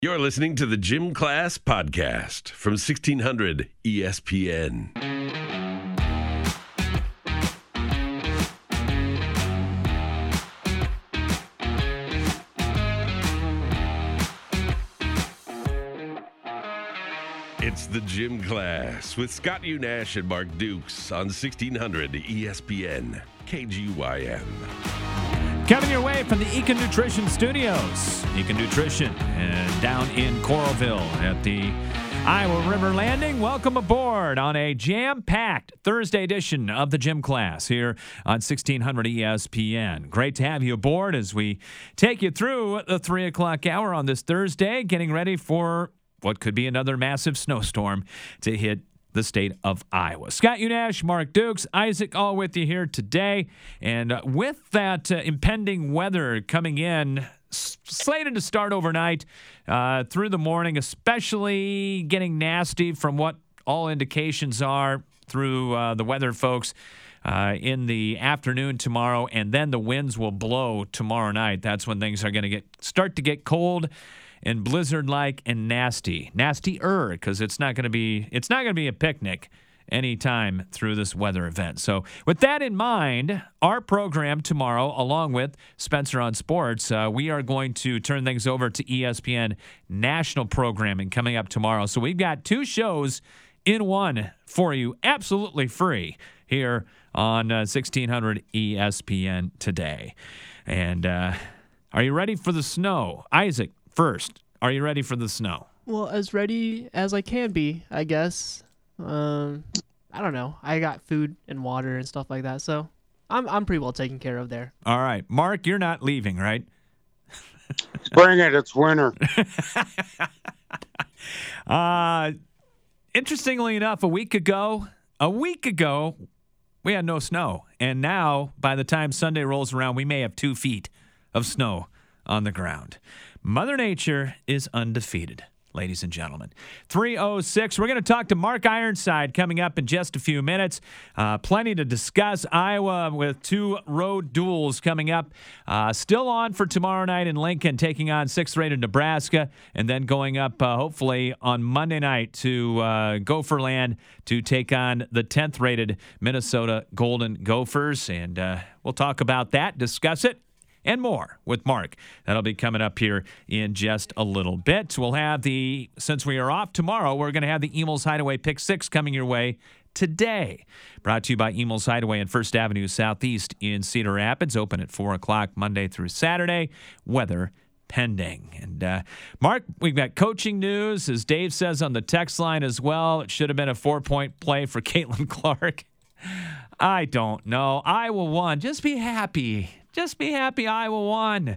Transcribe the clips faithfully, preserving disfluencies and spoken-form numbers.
You're listening to the Gym Class Podcast from sixteen hundred E S P N. It's the Gym Class with Scott Unash and Mark Dukes on sixteen hundred E S P N K G Y M. Coming your way from the Econ Nutrition Studios. Econ Nutrition and down in Coralville at the Iowa River Landing. Welcome aboard on a jam-packed Thursday edition of the Gym Class here on sixteen hundred E S P N. Great to have you aboard as we take you through the three o'clock hour on this Thursday, getting ready for what could be another massive snowstorm to hit the state of Iowa. Scott Unash, Mark Dukes, Isaac, all with you here today. And uh, with that uh, impending weather coming in, s- slated to start overnight uh, through the morning, especially getting nasty from what all indications are through uh, the weather folks uh, in the afternoon tomorrow, and then the winds will blow tomorrow night. That's when things are going to get start to get cold and blizzard-like and nasty, nastier, because it's not going to be it's not going to be a picnic anytime through this weather event. So, with that in mind, our program tomorrow, along with Spencer on Sports, uh, we are going to turn things over to E S P N national programming coming up tomorrow. So, we've got two shows in one for you, absolutely free here on uh, sixteen hundred E S P N today. And uh, are you ready for the snow, Isaac? First, are you ready for the snow? Well, as ready as I can be, I guess. Um, I don't know. I got food and water and stuff like that, so I'm I'm pretty well taken care of there. All right, Mark, you're not leaving, right? Bring it. It's winter. uh, interestingly enough, a week ago, a week ago, we had no snow, and now by the time Sunday rolls around, we may have two feet of snow on the ground. Mother Nature is undefeated, ladies and gentlemen. three oh six. We're going to talk to Mark Ironside coming up in just a few minutes. Uh, plenty to discuss. Iowa with two road duels coming up. Uh, still on for tomorrow night in Lincoln, taking on sixth-rated Nebraska, and then going up, uh, hopefully, on Monday night to uh, Gopherland to take on the tenth-rated Minnesota Golden Gophers. And uh, we'll talk about that, discuss it, and more with Mark. That'll be coming up here in just a little bit. We'll have the, since we are off tomorrow, we're going to have the Emil's Hideaway Pick Six coming your way today. Brought to you by Emil's Hideaway and First Avenue Southeast in Cedar Rapids. Open at four o'clock Monday through Saturday. Weather pending. And uh, Mark, we've got coaching news, as Dave says on the text line as well. It should have been a four-point play for Caitlin Clark. I don't know. Iowa won. Just be happy. Just be happy Iowa won.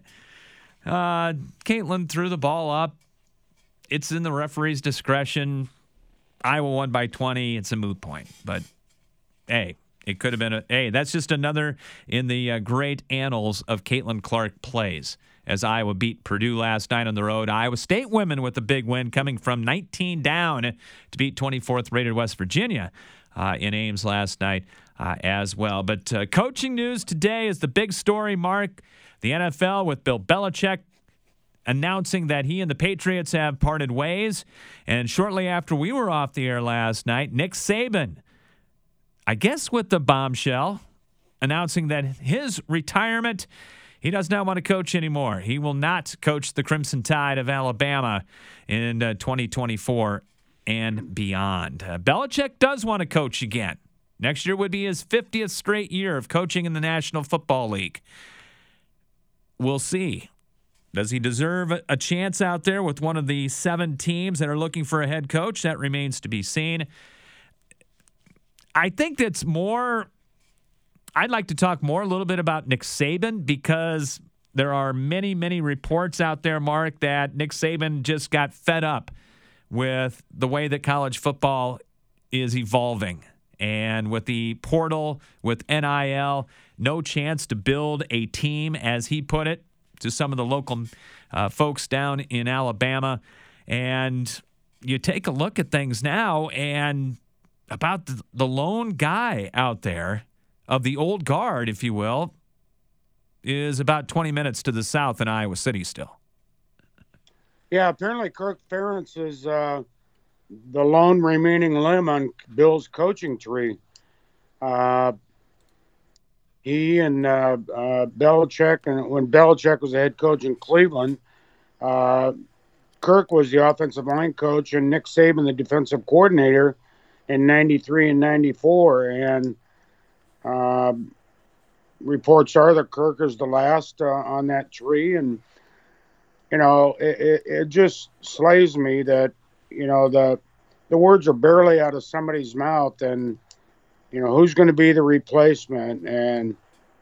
Uh, Caitlin threw the ball up. It's in the referee's discretion. Iowa won by twenty. It's a moot point. But, hey, it could have been a – hey, that's just another in the uh, great annals of Caitlin Clark plays as Iowa beat Purdue last night on the road. Iowa State women with a big win coming from nineteen down to beat twenty-fourth rated West Virginia uh, in Ames last night. Uh, as well. But uh, coaching news today is the big story, Mark. The N F L with Bill Belichick announcing that he and the Patriots have parted ways. And shortly after we were off the air last night, Nick Saban, I guess with the bombshell, announcing that his retirement, he does not want to coach anymore. He will not coach the Crimson Tide of Alabama in uh, twenty twenty-four and beyond. Uh, Belichick does want to coach again. Next year would be his fiftieth straight year of coaching in the National Football League. We'll see. Does he deserve a chance out there with one of the seven teams that are looking for a head coach? That remains to be seen. I think that's more – I'd like to talk more a little bit about Nick Saban, because there are many, many reports out there, Mark, that Nick Saban just got fed up with the way that college football is evolving. And with the portal, with N I L, no chance to build a team, as he put it, to some of the local uh, folks down in Alabama. And you take a look at things now, and about the, the lone guy out there of the old guard, if you will, is about twenty minutes to the south in Iowa City still. Yeah, apparently Kirk Ferentz is uh, the lone remaining limb on Bill's coaching tree. Uh, he and uh, uh, Belichick, and when Belichick was the head coach in Cleveland, uh, Kirk was the offensive line coach, and Nick Saban the defensive coordinator in ninety-three and ninety-four. And uh, reports are that Kirk is the last uh, on that tree. And, you know, it, it, it just slays me that, you know, the the words are barely out of somebody's mouth, and, you know, who's going to be the replacement and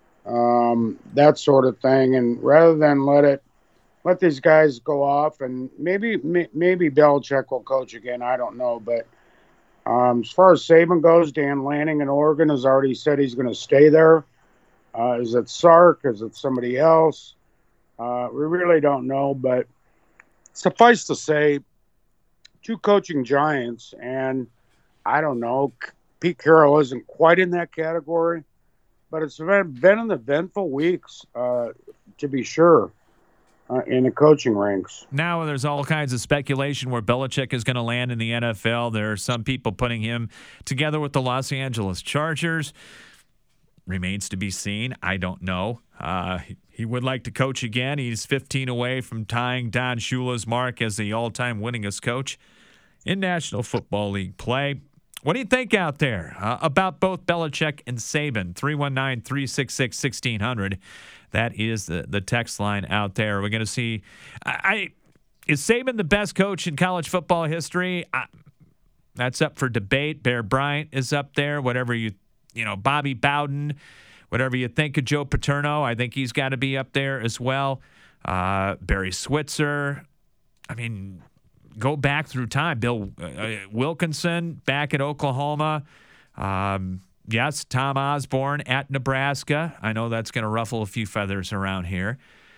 um, that sort of thing. And rather than let it, let these guys go off, and maybe maybe Belichick will coach again. I don't know. But um, as far as Saban goes, Dan Lanning in Oregon has already said he's going to stay there. Uh, is it Sark? Is it somebody else? Uh, we really don't know. But suffice to say, two coaching giants, and I don't know, Pete Carroll isn't quite in that category, but it's been, been an eventful weeks, uh, to be sure, uh, in the coaching ranks. Now there's all kinds of speculation where Belichick is going to land in the N F L. There are some people putting him together with the Los Angeles Chargers. Remains to be seen. I don't know. Uh, he, he would like to coach again. He's fifteen away from tying Don Shula's mark as the all-time winningest coach in National Football League play. What do you think out there uh, about both Belichick and Saban? three one nine, three six six, one six zero zero. That is the, the text line out there. We're going to see. I, I is Saban the best coach in college football history? I, that's up for debate. Bear Bryant is up there. Whatever you, you know, Bobby Bowden, whatever you think of Joe Paterno, I think he's got to be up there as well. Uh, Barry Switzer. I mean, go back through time. Bill uh, Wilkinson back at Oklahoma. Um, yes, Tom Osborne at Nebraska. I know that's going to ruffle a few feathers around here.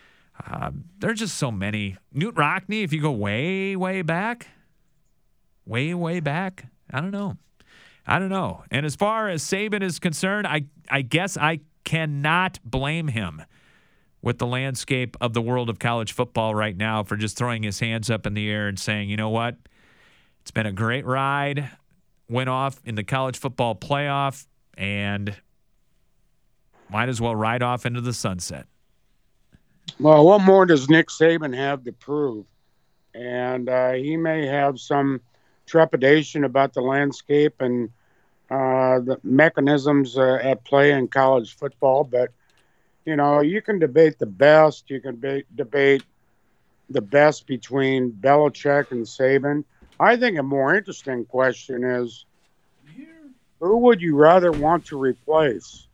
Um, there's just so many. Newt Rockne, if you go way, way back, way, way back, I don't know. I don't know. And as far as Saban is concerned, I, I guess I cannot blame him with the landscape of the world of college football right now for just throwing his hands up in the air and saying, you know what, it's been a great ride, went off in the college football playoff, and might as well ride off into the sunset. Well, what more does Nick Saban have to prove? And uh, he may have some trepidation about the landscape and uh, the mechanisms uh, at play in college football, but you know, you can debate the best. You can be, debate the best between Belichick and Saban. I think a more interesting question is, who would you rather want to replace?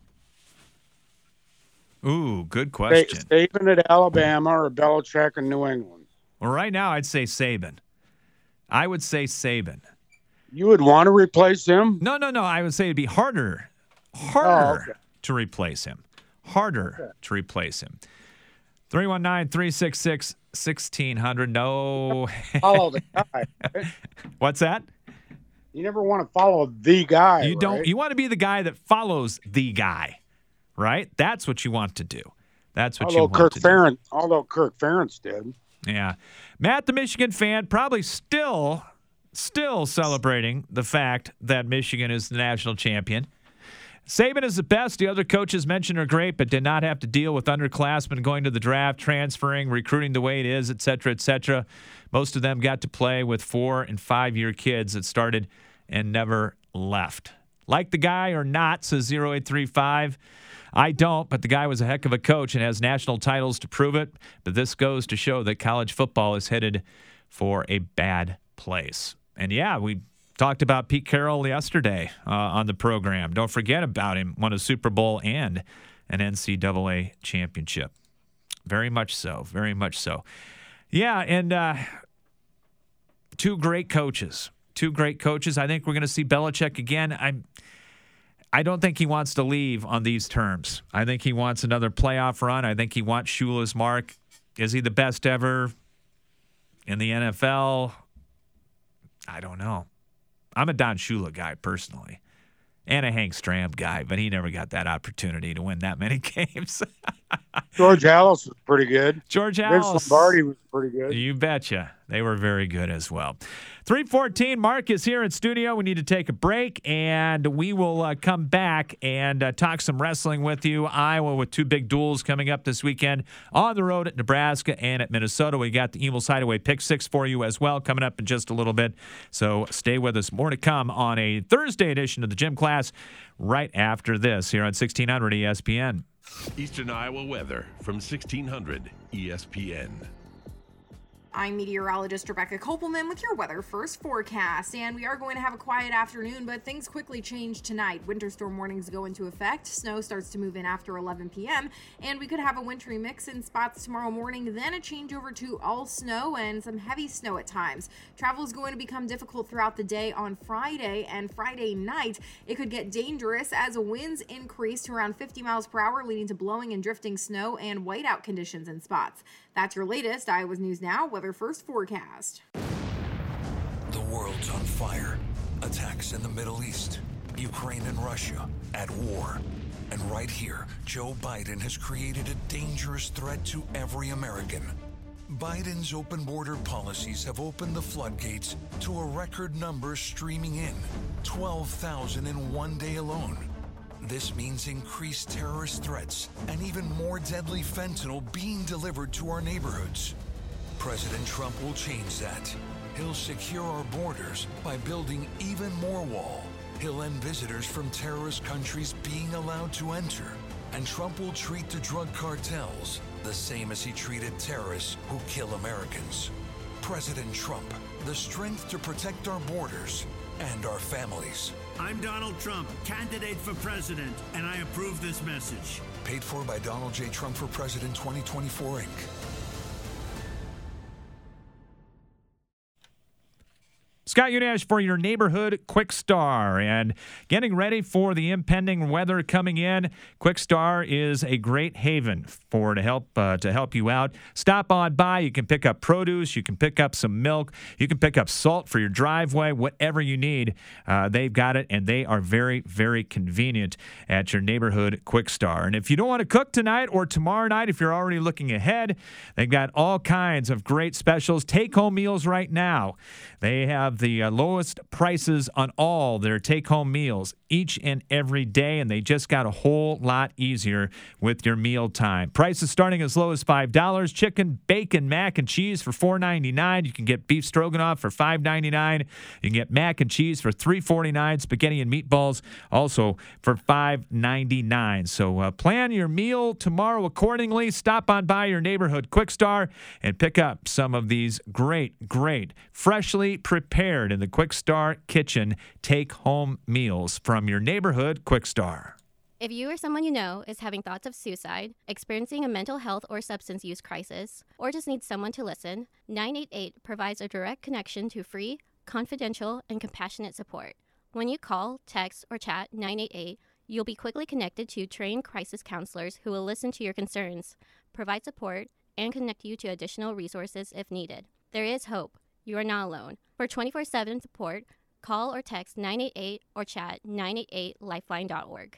Ooh, good question. Saban at Alabama or Belichick in New England? Well, right now I'd say Saban. I would say Saban. You would want to replace him? No, no, no. I would say it'd be harder, harder oh, okay. to replace him. Harder okay. to replace him. three one nine, three six six, one six zero zero. No. Follow the guy. Right? What's that? You never want to follow the guy. You don't. Right? You want to be the guy that follows the guy, right? That's what you want to do. That's what although you want Kirk to Ferentz, do. Although Kirk Ferentz did. Yeah. Matt, the Michigan fan, probably still, still celebrating the fact that Michigan is the national champion. Saban is the best. The other coaches mentioned are great, but did not have to deal with underclassmen going to the draft, transferring, recruiting the way it is, et cetera, et cetera. Most of them got to play with four- and five-year kids that started and never left. Like the guy or not, says zero eight three five. I don't, but the guy was a heck of a coach and has national titles to prove it. But this goes to show that college football is headed for a bad place. And, yeah, we talked about Pete Carroll yesterday uh, on the program. Don't forget about him. Won a Super Bowl and an N C double A championship. Very much so. Very much so. Yeah, and uh, two great coaches. Two great coaches. I think we're going to see Belichick again. I'm, I don't think he wants to leave on these terms. I think he wants another playoff run. I think he wants Shula's mark. Is he the best ever in the N F L? I don't know. I'm a Don Shula guy personally, and a Hank Stram guy, but he never got that opportunity to win that many games. George Hallis was pretty good. George Vince Hallis. Lombardi was pretty good. You betcha. They were very good as well. three fourteen, Mark is here in studio. We need to take a break, and we will uh, come back and uh, talk some wrestling with you. Iowa with two big duels coming up this weekend on the road at Nebraska and at Minnesota. We got the Eagles Hideaway Pick Six for you as well coming up in just a little bit. So stay with us. More to come on a Thursday edition of the Gym Class right after this here on sixteen hundred E S P N. Eastern Iowa weather from sixteen hundred E S P N. I'm meteorologist Rebecca Kopelman with your weather first forecast, and we are going to have a quiet afternoon, but things quickly change tonight. Winter storm warnings go into effect. Snow starts to move in after eleven p.m., and we could have a wintry mix in spots tomorrow morning, then a change over to all snow and some heavy snow at times. Travel is going to become difficult throughout the day on Friday, and Friday night it could get dangerous as winds increase to around fifty miles per hour, leading to blowing and drifting snow and whiteout conditions in spots. That's your latest Iowa's News Now Weather First forecast. The world's on fire. Attacks in the Middle East, Ukraine and Russia at war. And right here, Joe Biden has created a dangerous threat to every American. Biden's open border policies have opened the floodgates to a record number streaming in, twelve thousand in one day alone. This means increased terrorist threats and even more deadly fentanyl being delivered to our neighborhoods. President Trump will change that. He'll secure our borders by building even more wall. He'll end visitors from terrorist countries being allowed to enter. And Trump will treat the drug cartels the same as he treated terrorists who kill Americans. President Trump, the strength to protect our borders and our families. I'm Donald Trump, candidate for president, and I approve this message. Paid for by Donald J. Trump for President twenty twenty-four, Incorporated. Scott Unash for your neighborhood Quick Star, and getting ready for the impending weather coming in. Quick Star is a great haven for to help uh, to help you out. Stop on by. You can pick up produce. You can pick up some milk. You can pick up salt for your driveway. Whatever you need, uh, they've got it, and they are very, very convenient at your neighborhood Quick Star. And if you don't want to cook tonight or tomorrow night, if you're already looking ahead, they've got all kinds of great specials. Take-home meals right now. They have the uh, lowest prices on all their take-home meals each and every day, and they just got a whole lot easier with your meal time. Prices starting as low as five dollars. Chicken, bacon, mac and cheese for four ninety-nine. You can get beef stroganoff for five ninety-nine. You can get mac and cheese for three forty-nine. Spaghetti and meatballs also for five ninety-nine. So uh, plan your meal tomorrow accordingly. Stop on by your neighborhood Quick Star and pick up some of these great, great, freshly prepared in the Quick Star kitchen take-home meals from your neighborhood Quick Star. If you or someone you know is having thoughts of suicide, experiencing a mental health or substance use crisis, or just needs someone to listen, nine eight eight provides a direct connection to free, confidential, and compassionate support. When you call, text, or chat nine eight eight, you'll be quickly connected to trained crisis counselors who will listen to your concerns, provide support, and connect you to additional resources if needed. There is hope. You are not alone. For twenty-four seven support, call or text nine eight eight or chat nine eight eight lifeline dot org.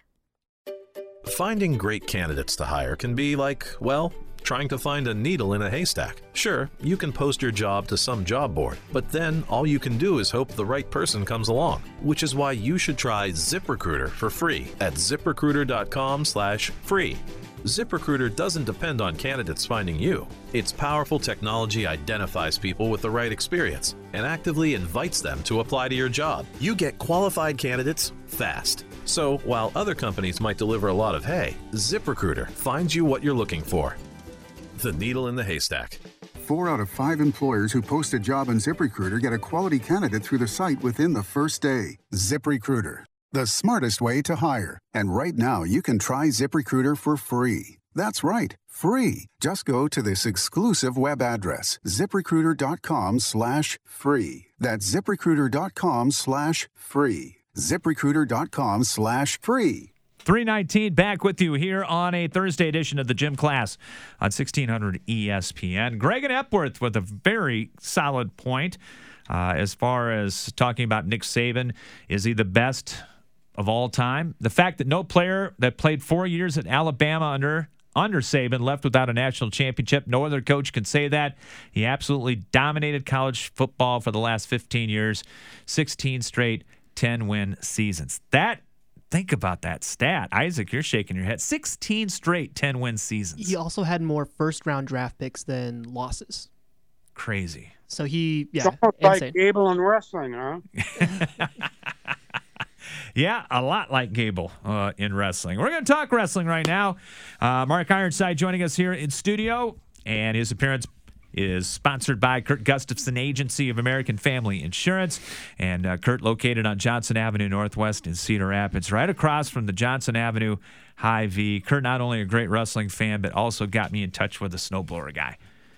Finding great candidates to hire can be like, well, trying to find a needle in a haystack. Sure, you can post your job to some job board, but then all you can do is hope the right person comes along, which is why you should try ZipRecruiter for free at ziprecruiter dot com slash free. ZipRecruiter doesn't depend on candidates finding you. Its powerful technology identifies people with the right experience and actively invites them to apply to your job. You get qualified candidates fast. So while other companies might deliver a lot of hay, ZipRecruiter finds you what you're looking for. The needle in the haystack. Four out of five employers who post a job on ZipRecruiter get a quality candidate through the site within the first day. ZipRecruiter, the smartest way to hire. And right now, you can try ZipRecruiter for free. That's right, free. Just go to this exclusive web address, ziprecruiter dot com slash free. That's ziprecruiter dot com slash free. ziprecruiter dot com slash free. three nineteen back with you here on a Thursday edition of the Gym Class on sixteen hundred E S P N. Greg and Epworth with a very solid point uh, as far as talking about Nick Saban. Is he the best of all time? The fact that no player that played four years at Alabama under under Saban, left without a national championship. No other coach can say that. He absolutely dominated college football for the last fifteen years, sixteen straight ten-win seasons. That, think about that stat. Isaac, you're shaking your head. sixteen straight ten-win seasons. He also had more first-round draft picks than losses. Crazy. So he, yeah, Somewhat insane. like Gable in wrestling, huh? Yeah, a lot like Gable uh, in wrestling. We're going to talk wrestling right now. Uh, Mark Ironside joining us here in studio, and his appearance is sponsored by Kurt Gustafson Agency of American Family Insurance. And uh, Kurt located on Johnson Avenue Northwest in Cedar Rapids, right across from the Johnson Avenue Hy-Vee. Kurt, not only a great wrestling fan, but also got me in touch with a snowblower guy.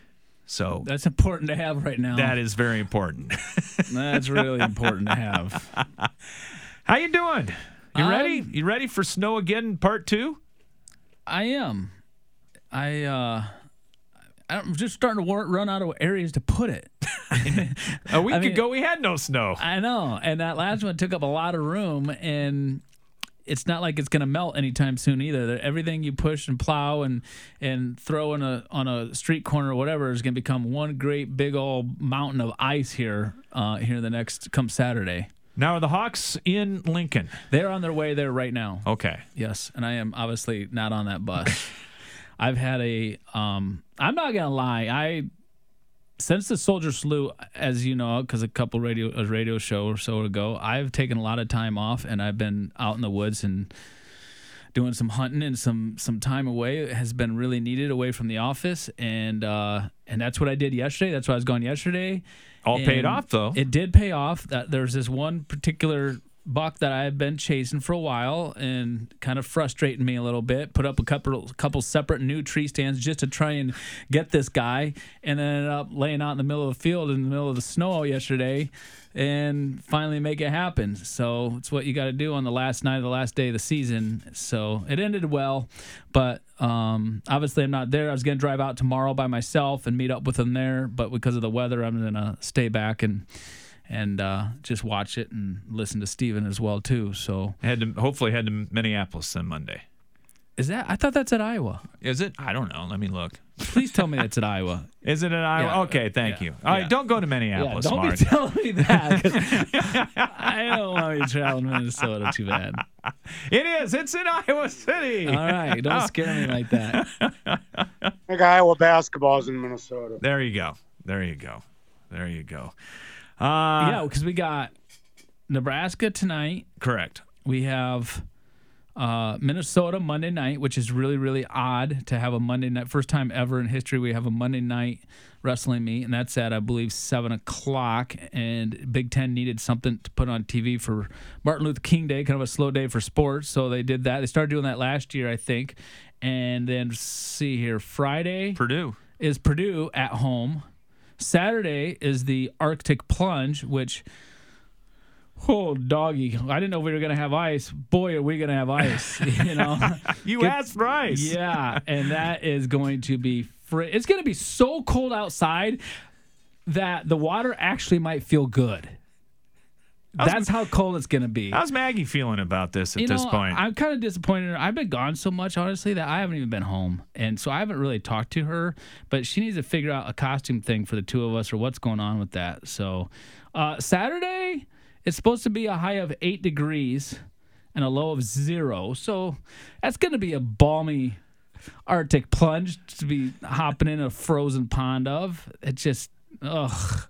So that's important to have right now. That is very important. That's really important to have. How you doing? You um, ready? You ready for snow again, part two? I am. I uh, I'm just starting to war- run out of areas to put it. A week I mean, ago, we had no snow. I know, and that last one took up a lot of room, and it's not like it's going to melt anytime soon either. Everything you push and plow and and throw in a on a street corner or whatever is going to become one great big old mountain of ice here uh, here the next come Saturday. Now, are the Hawks in Lincoln? They're on their way there right now. Okay. Yes, and I am obviously not on that bus. I've had a um, I'm not going to lie. I since the Soldier Salute, as you know, because a couple radio a radio show or so ago, I've taken a lot of time off, and I've been out in the woods and doing some hunting, and some some time away it has been really needed away from the office, and uh, and that's what I did yesterday. That's why I was gone yesterday. All and paid off, though. It did pay off. That there's this one particular buck that I've been chasing for a while and kind of frustrating me a little bit. Put up a couple couple separate new tree stands just to try and get this guy, and then ended up laying out in the middle of the field in the middle of the snow yesterday and finally make it happen. So it's what you got to do on the last night of the last day of the season. So it ended well, but um, obviously I'm not there. I was going to drive out tomorrow by myself and meet up with them there, but because of the weather, I'm going to stay back and and uh, just watch it and listen to Steven as well too. So Head to, hopefully head to Minneapolis then Monday. Is that? I thought that's at Iowa. Is it? I don't know. Let me look. Please tell me that's at Iowa. Is it at Iowa? Yeah. Okay, thank Yeah. you. All right, Yeah. don't go to Minneapolis, Yeah, don't Mark. be telling me that. 'Cause I don't want to be traveling to Minnesota too bad. It is. It's in Iowa City. All right, don't scare me like that. I think Iowa basketball's in Minnesota. There you go. There you go. There you go. Uh, yeah, because we got Nebraska tonight. Correct. We have uh, Minnesota Monday night, which is really, really odd to have a Monday night. First time ever in history we have a Monday night wrestling meet, and that's at, I believe, seven o'clock. And Big Ten needed something to put on T V for Martin Luther King Day, kind of a slow day for sports, so they did that. They started doing that last year, I think. And then, see here, Friday Purdue is Purdue at home. Saturday is the Arctic Plunge, which, oh, doggy, I didn't know we were going to have ice. Boy, are we going to have ice, you know. You Get- asked for ice. Yeah, and that is going to be, fr- it's going to be so cold outside that the water actually might feel good. How's- That's how cold it's going to be. How's Maggie feeling about this at You this know, point? I'm kind of disappointed. I've been gone so much, honestly, that I haven't even been home. And so I haven't really talked to her, but she needs to figure out a costume thing for the two of us or what's going on with that. So uh, Saturday, it's supposed to be a high of eight degrees and a low of zero. So that's going to be a balmy Arctic plunge to be hopping in a frozen pond of. It just, ugh.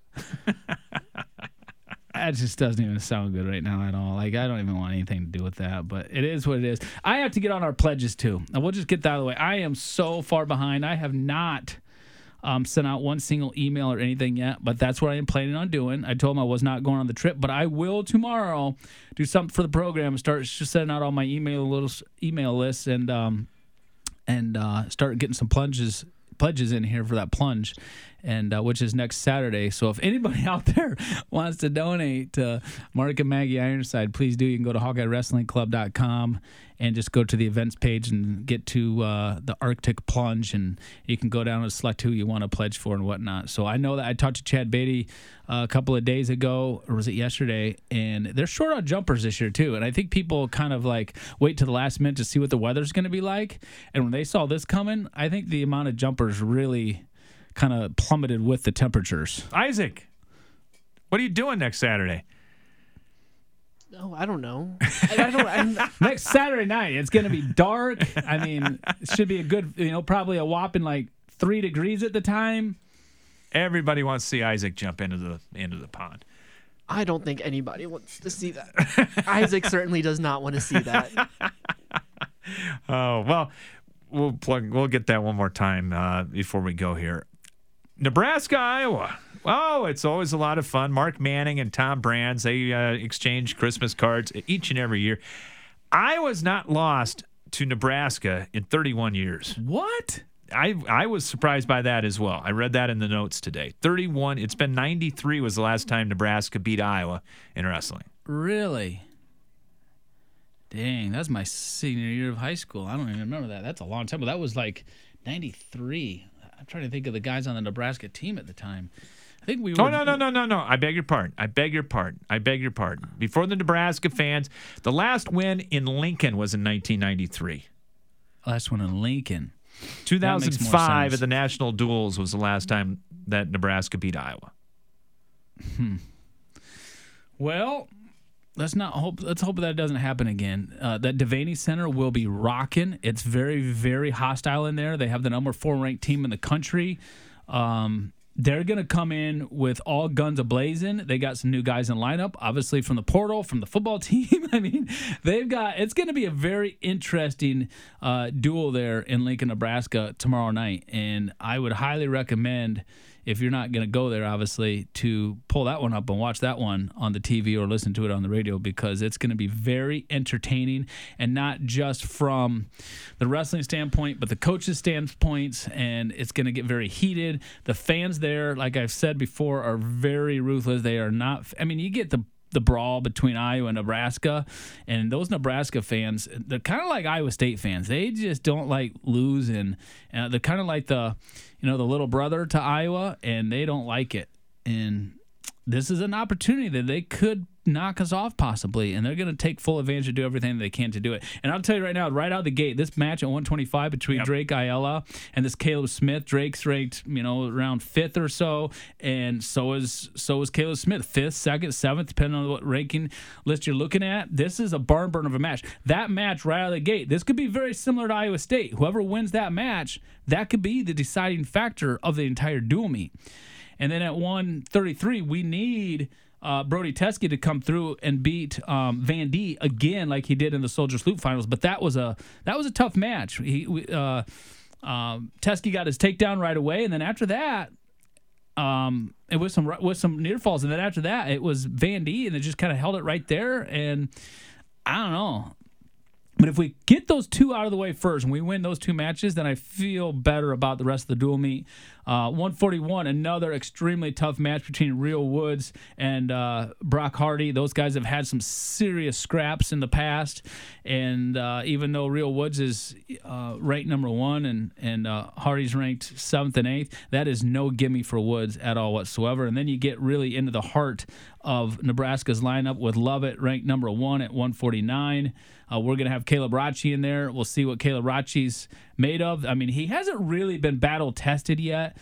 That just doesn't even sound good right now at all. Like, I don't even want anything to do with that, but it is what it is. I have to get on our pledges, too. And we'll just get that out of the way. I am so far behind. I have not um, sent out one single email or anything yet, but that's what I am planning on doing. I told them I was not going on the trip, but I will tomorrow do something for the program and start just sending out all my email little email lists and um, and uh, start getting some plunges pledges in here for that plunge, and uh, which is next Saturday. So if anybody out there wants to donate to Mark and Maggie Ironside, please do. You can go to Hawkeye Wrestling Club dot com and just go to the events page and get to uh, the Arctic Plunge, and you can go down and select who you want to pledge for and whatnot. So I know that I talked to Chad Beatty uh, a couple of days ago, or was it yesterday, and they're short on jumpers this year too. And I think people kind of like wait to the last minute to see what the weather's going to be like. And when they saw this coming, I think the amount of jumpers really kind of plummeted with the temperatures. Isaac, what are you doing next Saturday? Oh, I don't know. I, I don't. I'm, Next Saturday night, it's going to be dark. I mean, it should be a good, you know, probably a whopping like three degrees at the time. Everybody wants to see Isaac jump into the into the pond. I don't think anybody wants to see that. Isaac certainly does not want to see that. Oh well, we'll plug. We'll get that one more time uh, before we go here. Nebraska, Iowa. Oh, it's always a lot of fun. Mark Manning and Tom Brands, they uh, exchange Christmas cards each and every year. Iowa's not lost to Nebraska in thirty-one years. What? I I was surprised by that as well. I read that in the notes today. thirty-one. It's been ninety-three was the last time Nebraska beat Iowa in wrestling. Really? Dang, that was my senior year of high school. I don't even remember that. That's a long time. But that was like ninety-three. I'm trying to think of the guys on the Nebraska team at the time. I think we were. Oh, no, no, no, no, no. I beg your pardon. I beg your pardon. I beg your pardon. Before the Nebraska fans, the last win in Lincoln was in nineteen ninety-three. Last one in Lincoln. two thousand five at the National Duels was the last time that Nebraska beat Iowa. Hmm. Well, let's not hope. Let's hope that doesn't happen again. Uh, that Devaney Center will be rocking. It's very, very hostile in there. They have the number four ranked team in the country. Um, they're going to come in with all guns a-blazing. They got some new guys in lineup, obviously from the portal, from the football team. I mean, they've got. It's going to be a very interesting uh, duel there in Lincoln, Nebraska tomorrow night, and I would highly recommend, if you're not going to go there, obviously, to pull that one up and watch that one on the T V or listen to it on the radio, because it's going to be very entertaining, and not just from the wrestling standpoint, but the coaches' standpoints, and it's going to get very heated. The fans there, like I've said before, are very ruthless. They are not – I mean, you get the the brawl between Iowa and Nebraska, and those Nebraska fans, they're kind of like Iowa State fans. They just don't like losing. Uh, they're kind of like the, you know, the little brother to Iowa, and they don't like it. And this is an opportunity that they could knock us off possibly, and they're going to take full advantage and do everything they can to do it. And I'll tell you right now, right out of the gate, this match at one twenty-five between yep. Drake Ayala and this Caleb Smith. Drake's ranked, you know, around fifth or so, and so is so is Caleb Smith, fifth, second, seventh, depending on what ranking list you're looking at. This is a barn burner of a match. That match right out of the gate, this could be very similar to Iowa State. Whoever wins that match, that could be the deciding factor of the entire dual meet. And then at one thirty-three, we need uh, Brody Teske to come through and beat um, Van D again, like he did in the Soldier Sloop finals. But that was a that was a tough match. He uh, um, Teske got his takedown right away, and then after that, um, it was some with some near falls, and then after that, it was Van D, and it just kind of held it right there. And I don't know. But if we get those two out of the way first and we win those two matches, then I feel better about the rest of the dual meet. Uh, one forty-one, another extremely tough match between Real Woods and uh, Brock Hardy. Those guys have had some serious scraps in the past. And uh, even though Real Woods is uh, ranked number one and, and uh, Hardy's ranked seventh and eighth, that is no gimme for Woods at all whatsoever. And then you get really into the heart of Nebraska's lineup with Lovett ranked number one at one forty-nine. Uh, we're going to have Caleb Rachi in there. We'll see what Caleb Rachi's made of. I mean, he hasn't really been battle-tested yet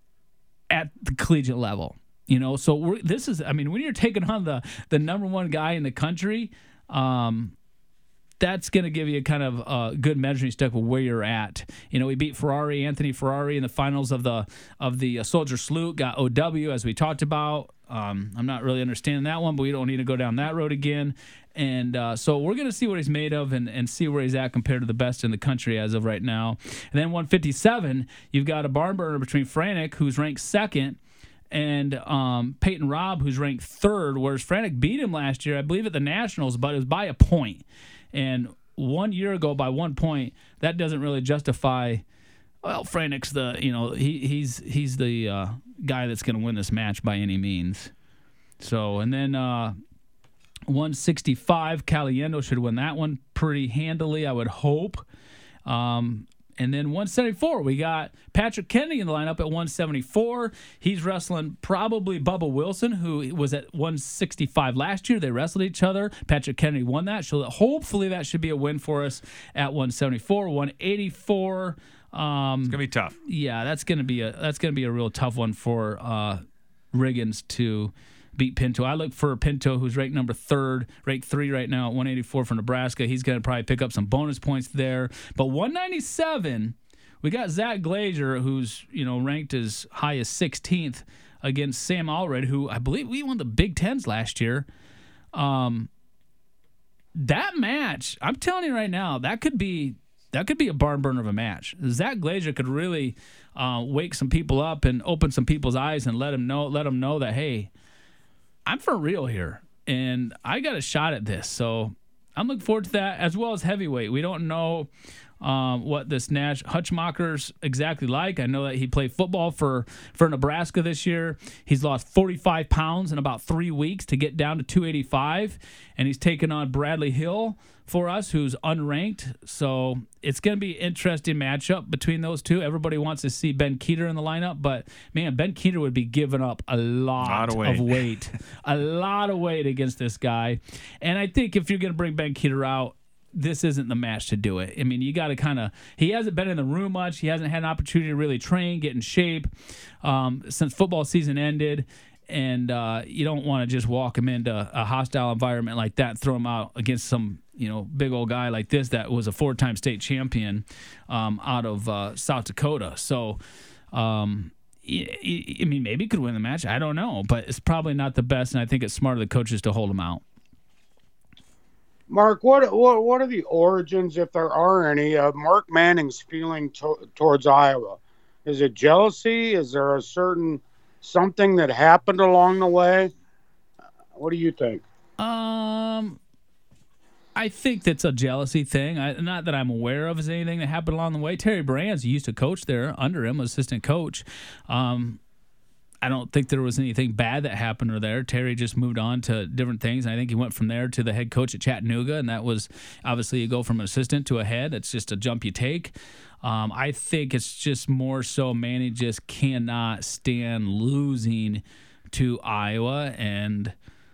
at the collegiate level. You know, so we're, this is, I mean, when you're taking on the, the number one guy in the country, um, that's going to give you a kind of uh, good measuring stick of where you're at. You know, we beat Ferrari, Anthony Ferrari in the finals of the of the uh, Soldier Sloot, got O W, as we talked about. Um, I'm not really understanding that one, but we don't need to go down that road again. And uh, so we're going to see what he's made of and, and see where he's at compared to the best in the country as of right now. And then one fifty-seven, you've got a barn burner between Franek, who's ranked second, and um, Peyton Robb, who's ranked third, whereas Franek beat him last year, I believe, at the Nationals, but it was by a point. And one year ago, by one point, that doesn't really justify. Well, Franek's the you know he he's he's the uh, guy that's going to win this match by any means. So, and then uh, one sixty-five, Caliendo should win that one pretty handily, I would hope. Um, and then one seventy-four, we got Patrick Kennedy in the lineup at one seventy-four. He's wrestling probably Bubba Wilson, who was at one sixty-five last year. They wrestled each other. Patrick Kennedy won that. So hopefully that should be a win for us at one seventy-four. one eighty-four. Um, it's gonna be tough. Yeah, that's gonna be a that's gonna be a real tough one for uh, Riggins to beat Pinto. I look for Pinto, who's ranked number third, ranked three right now at one eighty-four for Nebraska. He's going to probably pick up some bonus points there. But one ninety-seven, we got Zach Glazier, who's, you know, ranked as high as sixteenth against Sam Allred, who I believe we won the Big Tens last year. Um, that match, I'm telling you right now, that could be that could be a barn burner of a match. Zach Glazier could really uh, wake some people up and open some people's eyes and let them know, let them know that, hey, I'm for real here, and I got a shot at this. So I'm looking forward to that, as well as heavyweight. We don't know um, what this Nash Hutchmacher's exactly like. I know that he played football for, for Nebraska this year. He's lost forty-five pounds in about three weeks to get down to two eighty-five, and he's taken on Bradley Hill for us, who's unranked. So it's going to be an interesting matchup between those two. Everybody wants to see Ben Keeter in the lineup, but, man, Ben Keeter would be giving up a lot, lot of weight, of weight a lot of weight against this guy. And I think if you're going to bring Ben Keeter out, this isn't the match to do it. I mean, you got to kind of – he hasn't been in the room much. He hasn't had an opportunity to really train, get in shape um, since football season ended. And uh, you don't want to just walk him into a hostile environment like that and throw him out against some, you know, big old guy like this that was a four-time state champion um, out of uh, South Dakota. So, um, I mean, maybe he could win the match. I don't know. But it's probably not the best, and I think it's smart of the coaches to hold him out. Mark, what what, what are the origins, if there are any, of Mark Manning's feeling to, towards Iowa? Is it jealousy? Is there a certain something that happened along the way? What do you think? Um, I think that's a jealousy thing. I, not that I'm aware of as anything that happened along the way. Terry Brands used to coach there under him, assistant coach. Um, I don't think there was anything bad that happened or there. Terry just moved on to different things. And I think he went from there to the head coach at Chattanooga, and that was obviously you go from an assistant to a head. It's just a jump you take. Um, I think it's just more so Manny just cannot stand losing to Iowa, and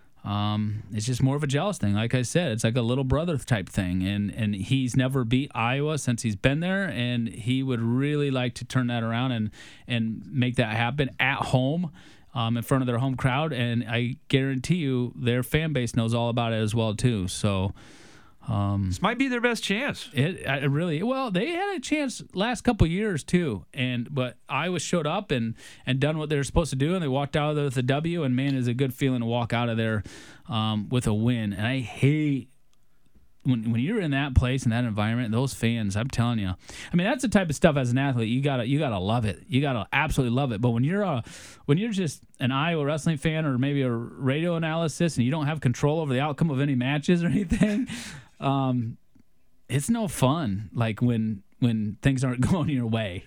um, it's just more of a jealous thing. Like I said, it's like a little brother type thing, and, and he's never beat Iowa since he's been there, and he would really like to turn that around and, and make that happen at home um, in front of their home crowd, and I guarantee you their fan base knows all about it as well too. So Um, this might be their best chance. It, it really well. They had a chance last couple of years too, and but Iowa showed up and, and done what they were supposed to do, and they walked out of there with a W. And man, it's a good feeling to walk out of there um, with a win. And I hate when when you're in that place in that environment, those fans. I'm telling you, I mean that's the type of stuff as an athlete you gotta you gotta love it. You gotta absolutely love it. But when you're a when you're just an Iowa wrestling fan or maybe a radio analysis and you don't have control over the outcome of any matches or anything. Um, it's no fun. Like when when things aren't going your way.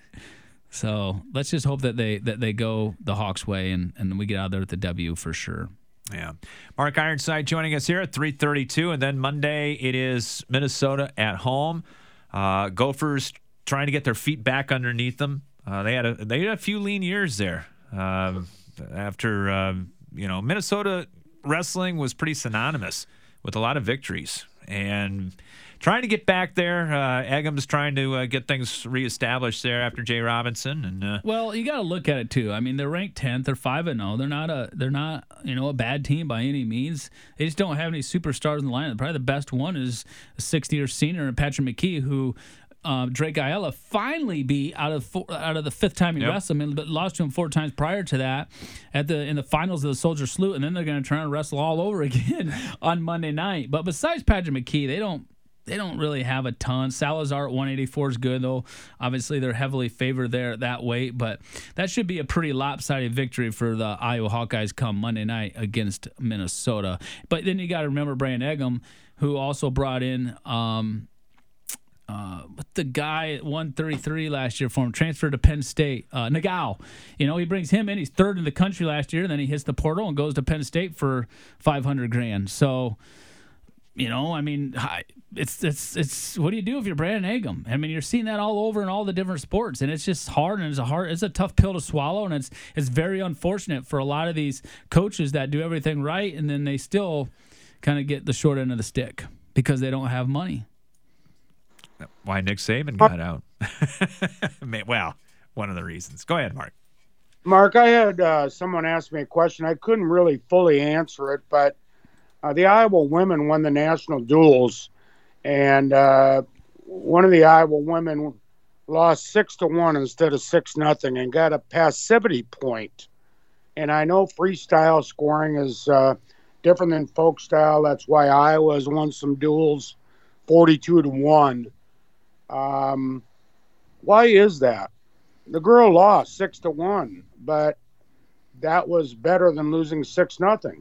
So let's just hope that they that they go the Hawks' way and and we get out there with the W for sure. Yeah, Mark Ironside joining us here at three thirty-two, and then Monday it is Minnesota at home. Uh, Gophers trying to get their feet back underneath them. Uh, they had a they had a few lean years there. Uh, after uh, you know Minnesota wrestling was pretty synonymous with a lot of victories. And trying to get back there, uh, Eggum's trying to uh, get things reestablished there after Jay Robinson. And uh, well, you got to look at it too. I mean, they're ranked tenth. They're five and zero. They're not a they're not you know a bad team by any means. They just don't have any superstars in the lineup. Probably the best one is a sixty-year senior Patrick McKee, who uh, Drake Ayala finally beat out of four, out of the fifth time he yep. wrestled him, but lost to him four times prior to that at the in the finals of the Soldier Salute, and then they're going to try and wrestle all over again on Monday night. But besides Patrick McKee, they don't they don't really have a ton. Salazar at one eighty-four is good, though. Obviously, they're heavily favored there at that weight, but that should be a pretty lopsided victory for the Iowa Hawkeyes come Monday night against Minnesota. But then you got to remember Brandon Eggum, who also brought in um, uh, what the guy at one thirty-three last year for him, transferred to Penn State, uh, Nagao. You know, he brings him in. He's third in the country last year, and then he hits the portal and goes to Penn State for five hundred grand. So, you know, I mean, it's it's it's what do you do if you're Brandon Agam? I mean, you're seeing that all over in all the different sports, and it's just hard, and it's a hard, it's a tough pill to swallow, and it's it's very unfortunate for a lot of these coaches that do everything right, and then they still kind of get the short end of the stick because they don't have money. Why Nick Saban got out? Well, one of the reasons. Go ahead, Mark. Mark, I had uh, someone ask me a question. I couldn't really fully answer it, but uh, the Iowa women won the national duels, and uh, one of the Iowa women lost six to one instead of six nothing, and got a passivity point. And I know freestyle scoring is uh, different than folk style. That's why Iowa has won some duels, forty-two to one. Um, why is that? The girl lost six to one, but that was better than losing six nothing.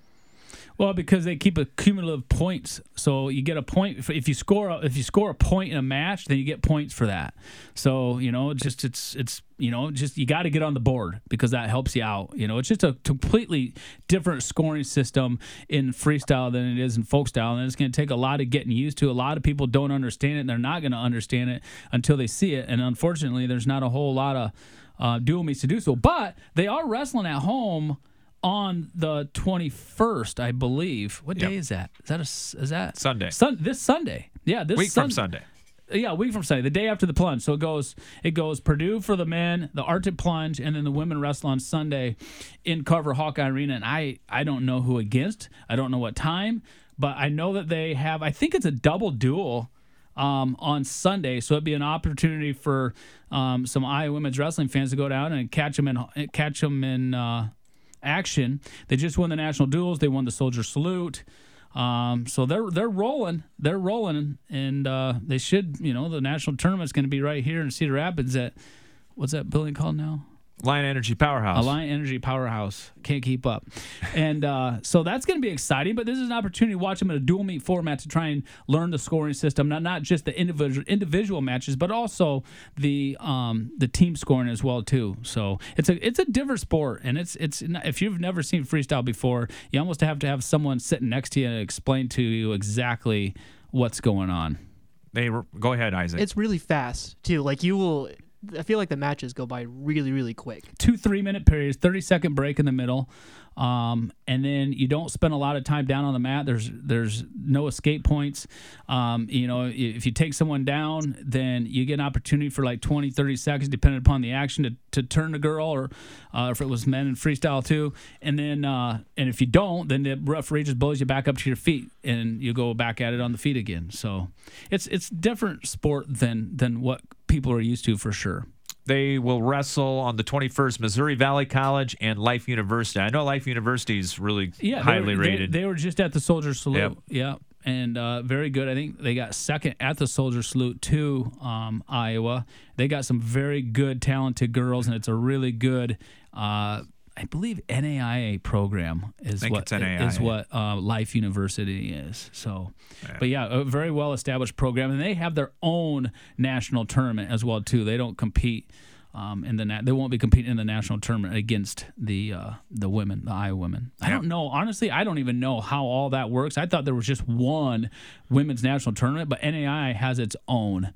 Well, because they keep a cumulative points, so you get a point if, if you score a, if you score a point in a match, then you get points for that. So you know, just it's it's you know, just you got to get on the board because that helps you out. You know, it's just a completely different scoring system in freestyle than it is in folk style, and it's going to take a lot of getting used to. A lot of people don't understand it, and they're not going to understand it until they see it. And unfortunately, there's not a whole lot of uh, dual meets to do so. But they are wrestling at home on the twenty-first, I believe. What day Yep. is that? Is that a, is that Sunday. Sun, this Sunday. Yeah, this Week sun, from Sunday. Yeah, a week from Sunday, the day after the plunge. So it goes it goes Purdue for the men, the Arctic plunge, and then the women wrestle on Sunday in Carver Hawkeye Arena. And I, I don't know who against. I don't know what time, but I know that they have, I think it's a double duel um, on Sunday. So it'd be an opportunity for um, some Iowa women's wrestling fans to go down and catch them in, catch them in uh, action. They just won the national duels. They won the Soldier Salute. Um, so they're they're rolling, they're rolling, and uh, they should. You know, the national tournament's going to be right here in Cedar Rapids at what's that building called now? Alliant Energy Powerhouse. Alliant Energy Powerhouse. Can't keep up. And uh, so that's going to be exciting, but this is an opportunity to watch them in a dual meet format to try and learn the scoring system, not not just the individual individual matches, but also the um, the team scoring as well too. So it's a it's a different sport, and it's it's if you've never seen freestyle before, you almost have to have someone sitting next to you and explain to you exactly what's going on. They go ahead, Isaac. It's really fast too. Like you will. I feel like the matches go by really, really quick. Two three-minute periods, thirty-second break in the middle, um, and then you don't spend a lot of time down on the mat. There's there's no escape points. Um, you know, if you take someone down, then you get an opportunity for like twenty, thirty seconds, depending upon the action, to, to turn the girl, or uh, if it was men in freestyle too. And then uh, and if you don't, then the referee just blows you back up to your feet, and you go back at it on the feet again. So it's it's different sport than than what people are used to for sure. They will wrestle on the twenty-first, Missouri Valley College and Life University. I know Life University is really yeah, highly they were, rated. They, they were just at the Soldier Salute. Yep. Yeah, and uh, very good. I think they got second at the Soldier Salute to um, Iowa. They got some very good, talented girls, and it's a really good, uh, I believe, N A I A program is I think what it's N A I A. is what uh, Life University is. So, Yeah. but yeah, a very well established program, and they have their own national tournament as well too. They don't compete. Um, in the na- they won't be competing in the national tournament against the uh, the women, the Iowa women. I don't know. Honestly, I don't even know how all that works. I thought there was just one women's national tournament, but N A I A has its own.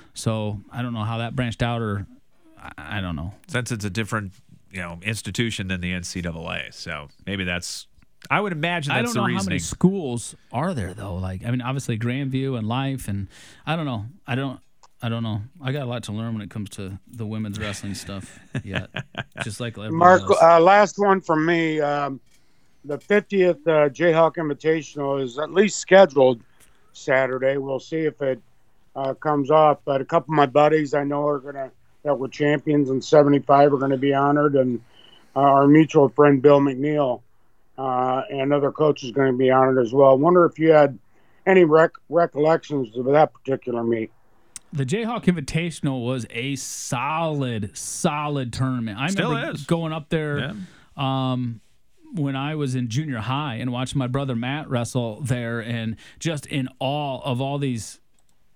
So I don't know how that branched out, or I, I don't know. Since it's a different, you know, institution than the N C double A, so maybe that's. I would imagine that's I don't the know reasoning. how many schools are there though. Like I mean, obviously Grandview and Life, and I don't know. I don't. I don't know. I got a lot to learn when it comes to the women's wrestling stuff yet. Just like everybody Mark, else. uh, last one from me. Um, the fiftieth uh, Jayhawk Invitational is at least scheduled Saturday. We'll see if it uh, comes off. But a couple of my buddies I know are gonna that were champions in seventy-five are going to be honored, and uh, our mutual friend Bill McNeil uh, and other coaches going to be honored as well. I wonder if you had any rec- recollections of that particular meet. The Jayhawk Invitational was a solid, solid tournament. I Still remember is. going up there Yeah. um, when I was in junior high and watching my brother Matt wrestle there, and just in awe of all these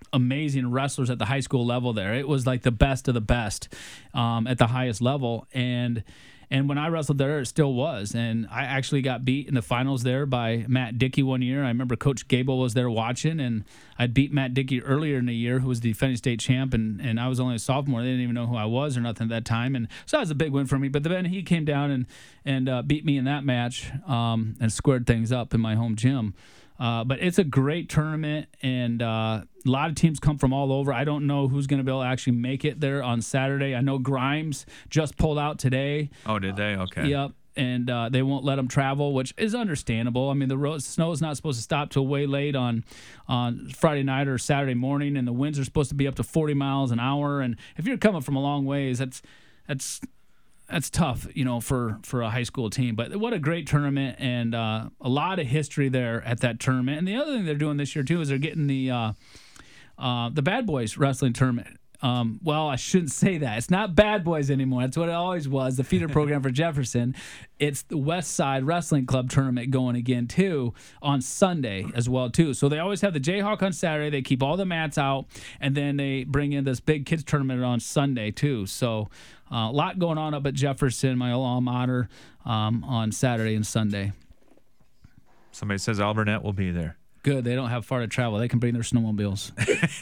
amazing wrestlers at the high school level there. It was like the best of the best um, at the highest level. And And when I wrestled there, it still was. And I actually got beat in the finals there by Matt Dickey one year. I remember Coach Gable was there watching, and I'd beat Matt Dickey earlier in the year, who was the defending state champ, and, and I was only a sophomore. They didn't even know who I was or nothing at that time. And so that was a big win for me. But then he came down and, and uh, beat me in that match um, and squared things up in my home gym. Uh, but it's a great tournament, and uh, a lot of teams come from all over. I don't know who's going to be able to actually make it there on Saturday. I know Grimes just pulled out today. Oh, did they? Okay. Uh, yep. And uh, they won't let them travel, which is understandable. I mean, the road, snow is not supposed to stop till way late on on Friday night or Saturday morning, and the winds are supposed to be up to forty miles an hour. And if you're coming from a long ways, that's that's that's tough, you know, for, for a high school team. But what a great tournament, and uh, a lot of history there at that tournament. And the other thing they're doing this year too is they're getting the uh, uh, the Bad Boys wrestling tournament. Um, well, I shouldn't say that. It's not Bad Boys anymore. That's what it always was, the feeder program for Jefferson. It's the West Side Wrestling Club tournament going again, too, on Sunday as well, too. So they always have the Jayhawk on Saturday. They keep all the mats out, and then they bring in this big kids tournament on Sunday, too. So uh, a lot going on up at Jefferson, my alma mater, um, on Saturday and Sunday. Somebody says Alburnett will be there. Good. They don't have far to travel. They can bring their snowmobiles.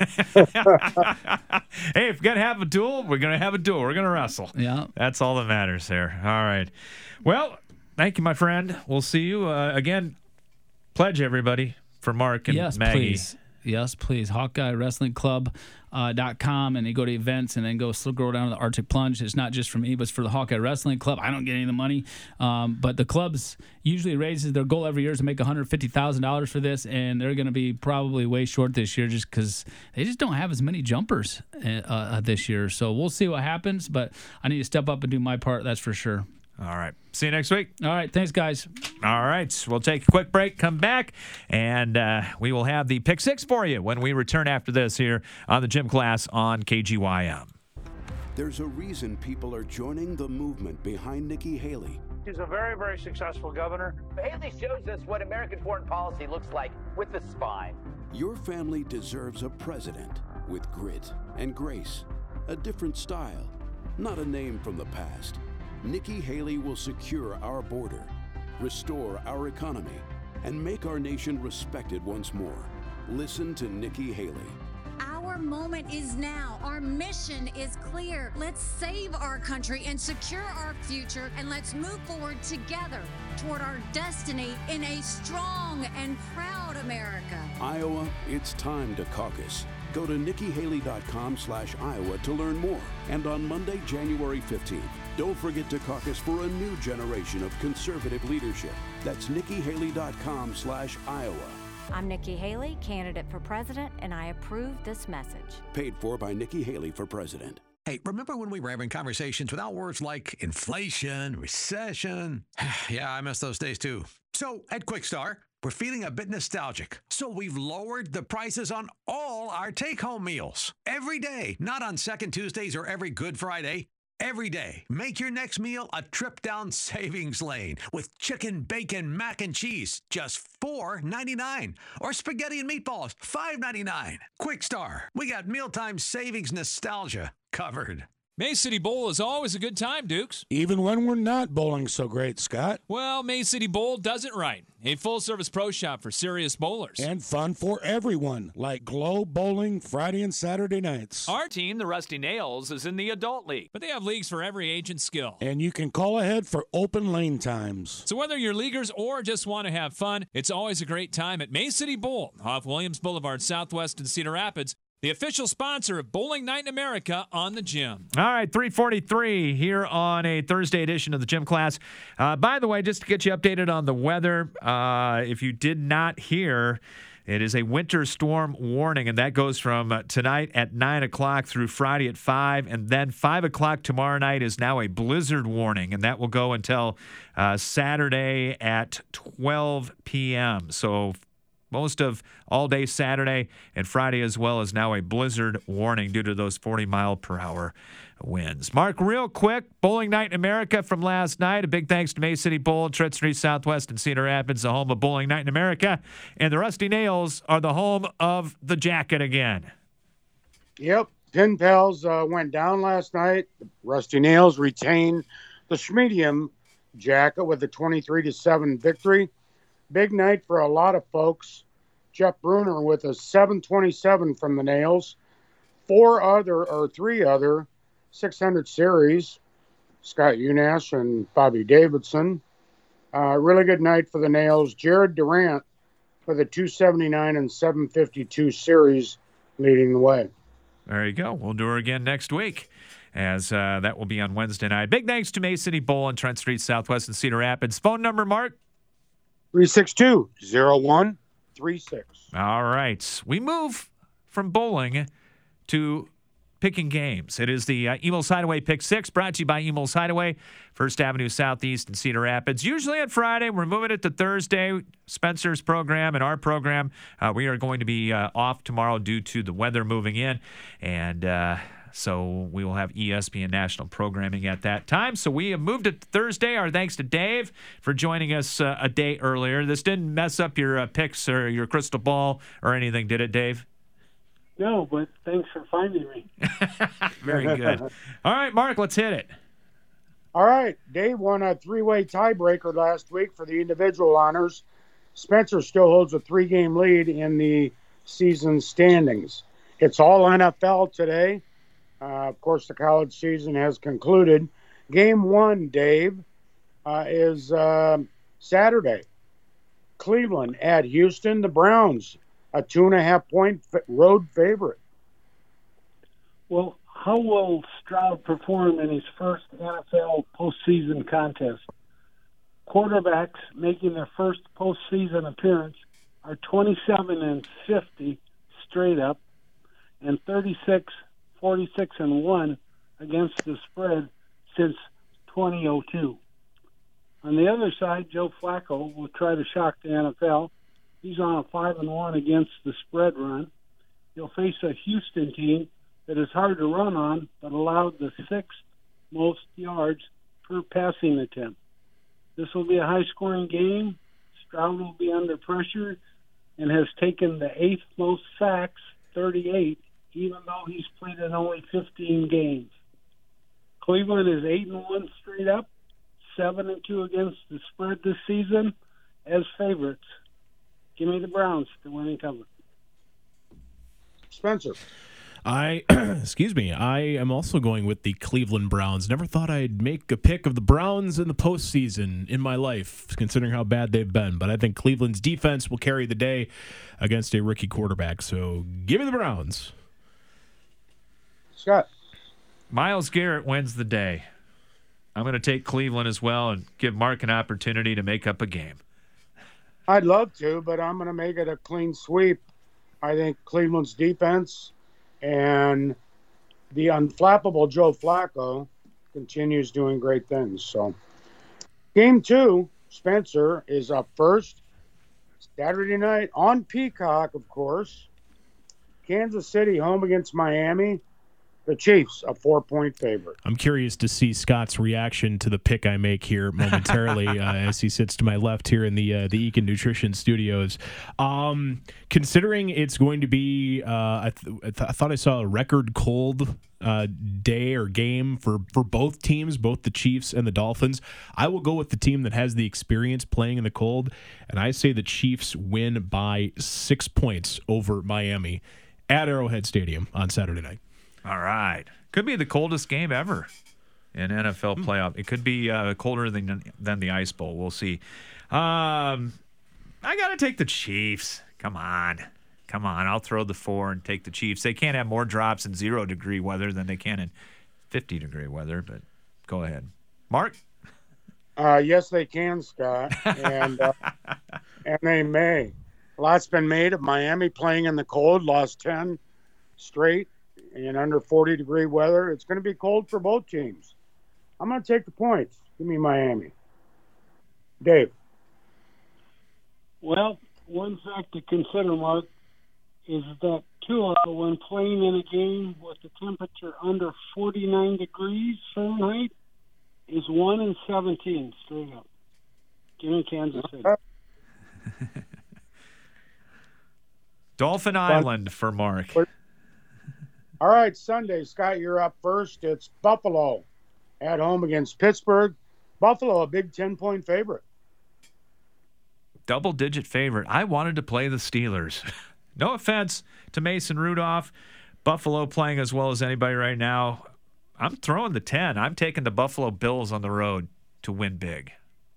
Hey, if we're going to have a duel, we're going to have a duel. We're going to wrestle. Yeah. That's all that matters there. All right. Well, thank you, my friend. We'll see you uh, again. Pledge, everybody, for Mark and yes, Maggie. Please. Yes, please. Hawkeye Wrestling Club. Uh, dot com, and you go to events and then go go down to the Arctic Plunge. It's not just for me, but it's for the Hawkeye Wrestling Club. I don't get any of the money, um, but the clubs usually raises their goal every year is to make one hundred fifty thousand dollars for this, and they're going to be probably way short this year just because they just don't have as many jumpers uh, uh, this year. So we'll see what happens, but I need to step up and do my part, that's for sure. All right. See you next week. All right. Thanks, guys. All right. We'll take a quick break, come back, and uh, we will have the pick six for you when we return after this here on the Gym Class on K G Y M. There's a reason people are joining the movement behind Nikki Haley. She's a very, very successful governor. Haley shows us what American foreign policy looks like with the spine. Your family deserves a president with grit and grace, a different style, not a name from the past. Nikki Haley will secure our border, restore our economy, and make our nation respected once more. Listen to Nikki Haley. Our moment is now. Our mission is clear. Let's save our country and secure our future, and let's move forward together toward our destiny in a strong and proud America. Iowa, it's time to caucus. Go to nikki haley dot com slash Iowa to learn more. And on Monday, January fifteenth, don't forget to caucus for a new generation of conservative leadership. That's nikki haley dot com slash Iowa. I'm Nikki Haley, candidate for president, and I approve this message. Paid for by Nikki Haley for president. Hey, remember when we were having conversations without words like inflation, recession? Yeah, I miss those days too. So at Quickstar, we're feeling a bit nostalgic. So we've lowered the prices on all our take-home meals. Every day, not on second Tuesdays or every Good Friday. Every day, make your next meal a trip down savings lane with chicken, bacon, mac and cheese, just four ninety-nine, or spaghetti and meatballs, five ninety-nine. Quickstar, we got mealtime savings nostalgia covered. Mays City Bowl is always a good time, Dukes. Even when we're not bowling so great, Scott. Well, Mays City Bowl does it right. A full-service pro shop for serious bowlers. And fun for everyone, like Globe Bowling Friday and Saturday nights. Our team, the Rusty Nails, is in the Adult League. But they have leagues for every age and skill. And you can call ahead for open lane times. So whether you're leaguers or just want to have fun, it's always a great time at Mays City Bowl, off Williams Boulevard Southwest in Cedar Rapids. The official sponsor of Bowling Night in America on the Gym. All right, three forty-three here on a Thursday edition of the Gym Class. Uh, by the way, just to get you updated on the weather, uh, if you did not hear, it is a winter storm warning, and that goes from uh, tonight at nine o'clock through Friday at five, and then five o'clock tomorrow night is now a blizzard warning, and that will go until uh, Saturday at twelve p.m. So most of all day Saturday and Friday as well is now a blizzard warning due to those forty mile per hour winds. Mark, real quick, Bowling Night in America from last night. A big thanks to Mays City Bowl, Trent Street Southwest and Cedar Rapids, the home of Bowling Night in America. And the Rusty Nails are the home of the Jacket again. Yep. Pin Pals uh, went down last night. Rusty Nails retained the Schmedium jacket with a twenty-three to seven victory. Big night for a lot of folks. Jeff Bruner with a seven twenty-seven from the Nails. Four other, or three other, six hundred series. Scott Unash and Bobby Davidson. Uh, really good night for the Nails. Jared Durant with a two seventy-nine and seven fifty-two series leading the way. There you go. We'll do her again next week, as uh, that will be on Wednesday night. Big thanks to May City Bowl on Trent Street Southwest in Cedar Rapids. Phone number, Mark? three six two, zero one three six. All right. We move from bowling to picking games. It is the uh, Emil's Hideaway Pick Six, brought to you by Emil's Hideaway, First Avenue Southeast in Cedar Rapids. Usually on Friday, we're moving it to Thursday. Spencer's program and our program, uh, we are going to be uh, off tomorrow due to the weather moving in, and uh, so we will have E S P N national programming at that time. So we have moved it to Thursday. Our thanks to Dave for joining us uh, a day earlier. This didn't mess up your uh, picks or your crystal ball or anything, did it, Dave? No, but thanks for finding me. Very good. All right, Mark, let's hit it. All right. Dave won a three-way tiebreaker last week for the individual honors. Spencer still holds a three-game lead in the season standings. It's all N F L today. Uh, of course, the college season has concluded. Game one, Dave, uh, is uh, Saturday. Cleveland at Houston. The Browns, a two and a half point f- road favorite. Well, how will Stroud perform in his first N F L postseason contest? Quarterbacks making their first postseason appearance are twenty-seven and fifty straight up and thirty-six, forty-six and one against the spread since twenty oh two. On the other side, Joe Flacco will try to shock the N F L. He's on a five and one against the spread run. He'll face a Houston team that is hard to run on, but allowed the sixth most yards per passing attempt. This will be a high-scoring game. Stroud will be under pressure and has taken the eighth most sacks, thirty-eight, even though he's played in only fifteen games. Cleveland is eight and one straight up, seven and two against the spread this season as favorites. Give me the Browns to win and cover. Spencer. I, excuse me, I am also going with the Cleveland Browns. Never thought I'd make a pick of the Browns in the postseason in my life, considering how bad they've been. But I think Cleveland's defense will carry the day against a rookie quarterback. So give me the Browns. Scott. Myles Garrett wins the day. I'm going to take Cleveland as well and give Mark an opportunity to make up a game. I'd love to, but I'm going to make it a clean sweep. I think Cleveland's defense and the unflappable Joe Flacco continues doing great things. So, game two, Spencer is up first. Saturday night on Peacock, of course. Kansas City home against Miami. The Chiefs, a four-point favorite. I'm curious to see Scott's reaction to the pick I make here momentarily uh, as he sits to my left here in the uh, the Eakin Nutrition Studios. Um, considering it's going to be, uh, I, th- I, th- I thought I saw a record cold uh, day or game for, for both teams, both the Chiefs and the Dolphins. I will go with the team that has the experience playing in the cold, and I say the Chiefs win by six points over Miami at Arrowhead Stadium on Saturday night. All right. Could be the coldest game ever in N F L playoff. It could be uh, colder than than the Ice Bowl. We'll see. Um, I got to take the Chiefs. Come on. Come on. I'll throw the four and take the Chiefs. They can't have more drops in zero-degree weather than they can in fifty-degree weather, but go ahead. Mark? Uh, yes, they can, Scott. And, uh, and they may. A lot's been made of Miami playing in the cold, lost ten straight. In under forty-degree weather. It's going to be cold for both teams. I'm going to take the points. Give me Miami. Dave. Well, one fact to consider, Mark, is that Tua, when playing in a game with the temperature under forty-nine degrees Fahrenheit, is one and seventeen straight up. Give me Kansas City. Dolphin Island for Mark. All right, Sunday, Scott, you're up first. It's Buffalo at home against Pittsburgh. Buffalo, a big ten-point favorite. Double-digit favorite. I wanted to play the Steelers. No offense to Mason Rudolph. Buffalo playing as well as anybody right now. I'm throwing the ten. I'm taking the Buffalo Bills on the road to win big.